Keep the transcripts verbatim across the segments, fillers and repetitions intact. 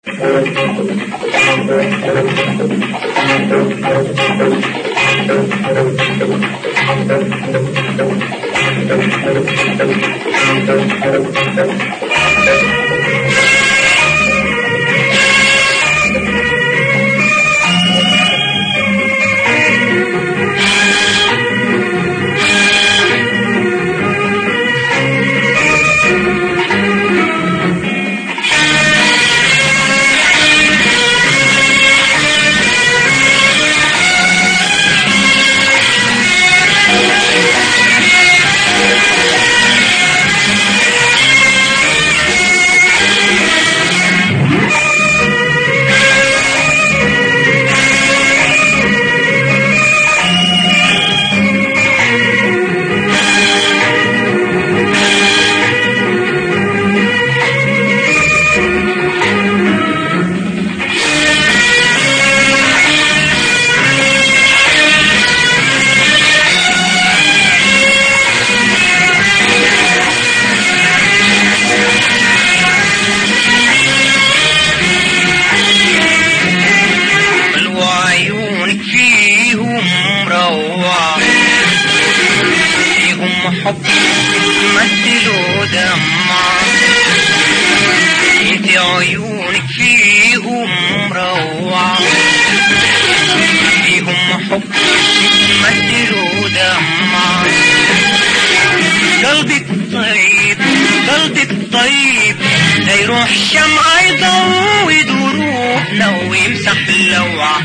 حب مثلوا دمع، انت عيونك فيهم روعة، فيهم حب مثلوا دمع. قلبك طيب قلبك طيب لا يروح شمعة يضوي دروبنا ويمسح اللوعة.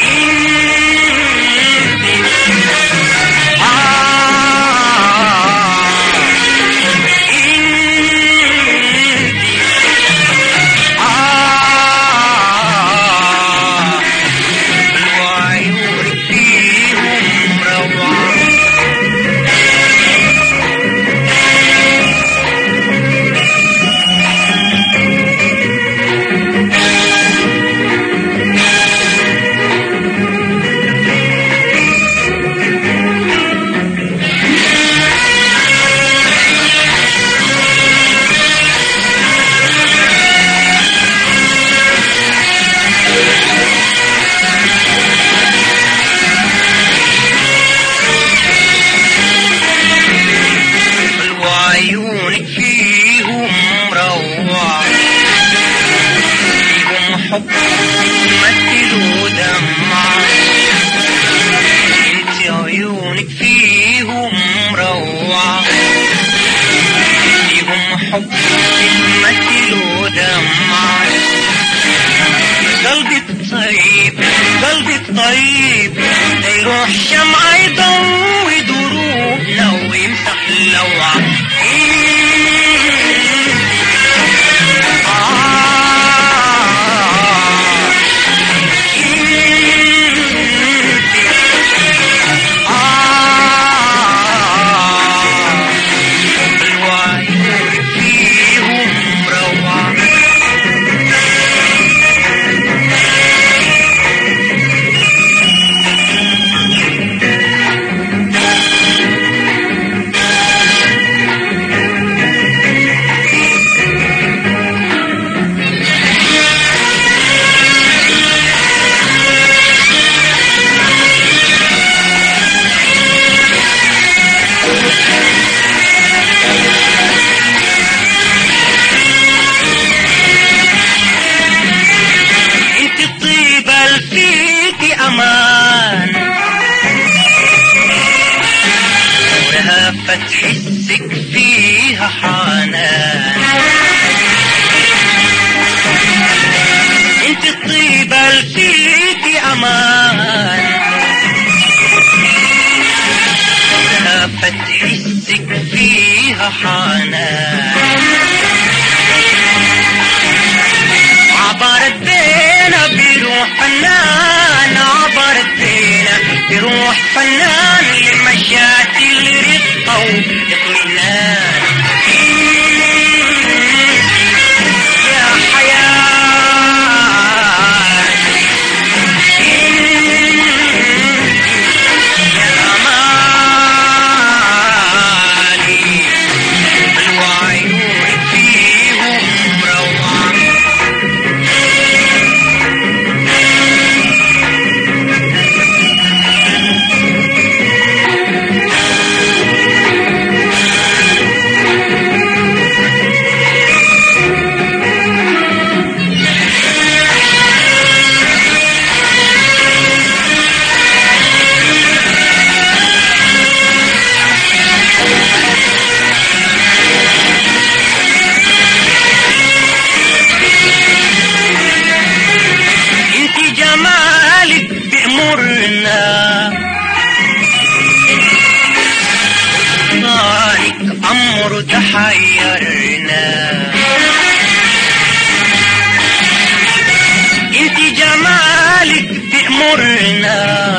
حب مثلوا دمع، انت عيونك فيهم روعة، فيهم حب مثلوا دمع. قلبك طيب قلبك طيب لا يروح شمعة يضوي دروبنا ويمسح اللوعة. فتحسك فيها حنان، انت الطيبة اللي فيكي امان، فتحسك فيها حنان. عبرت بينا بروح فنان، عبرت بينا بروح فنان، لمشاتي الرقة واطمئنان. يا حياة يا أماني، الوعيون فيهم روعة. يغرنا،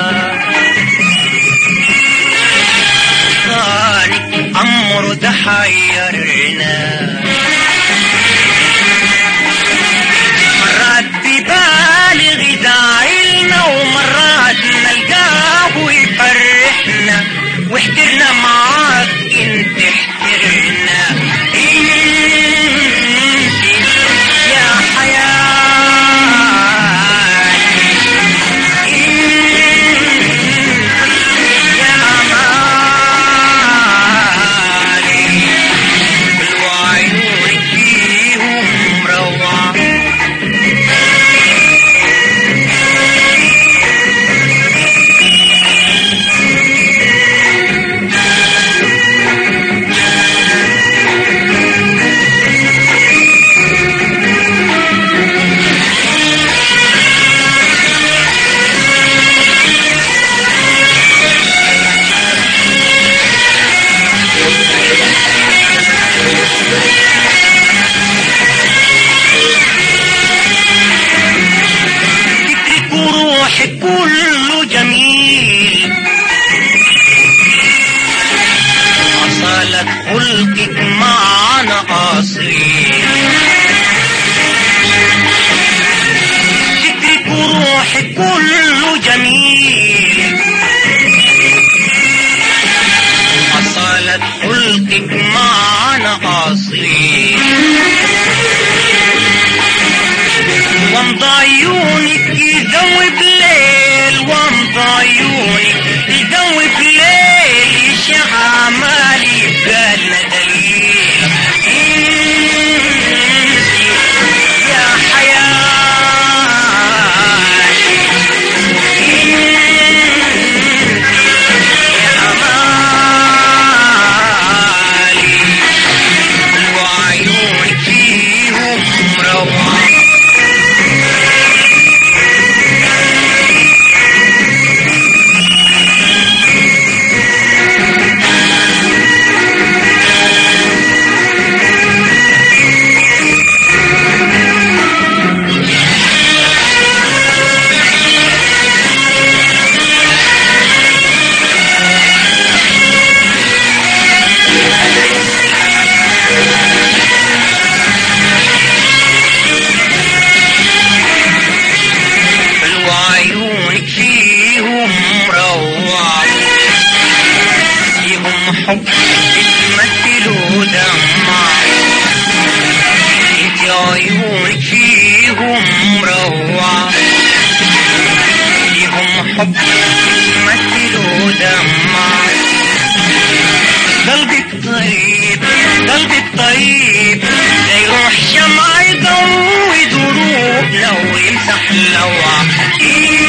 خالق أمره ده حيرنا. مرات ببالغ داعينا ومرات نلقاه يفرحنا، واحترنا معاك انت احترنا. انت يا حياتي، انت يا امالي، كل عيونك فيهم روعة. كله جميل، أصالة خلقك معنا أصيل. فكرك وروحك كله جميل، أصالة خلقك معنا أصيل. وامضى عيونك يذوب ليل، وامضى عيونك يذوب ليل، يشع مالي بالنا دليل. انت يا حياتي، انت يا امالي، وعيونك فيهم روعة. حب تمثلوا دمع، انت عيونك فيهم روعة. فيهم حب تمثلوا دمع. قلبك طيب، قلبك طيب، لا يروح شمع يضوي دروبنا ويمسح لوعة.